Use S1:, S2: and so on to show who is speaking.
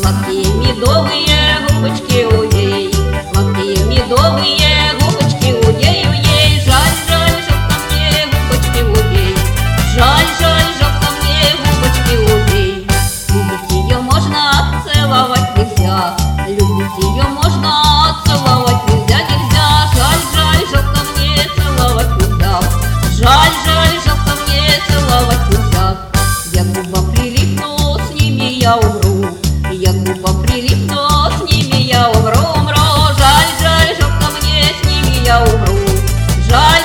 S1: Сладкие медовые губочки у ей, сладкие медовые губочки у ей. Жаль, жаль, жалко мне губочки у ей, жаль, жаль, жалко мне губочки у ей. Любить ее можно, целовать нельзя, любить ее можно, целовать нельзя, нельзя. Жаль, жаль, жалко мне целовать нельзя, жаль, жаль, жалко мне целовать нельзя. Я губам прилипну, с ними я умру, я губам прилипну, с ними я умру, умру. Жаль, жаль, жалко мне, с ними я умру, жаль.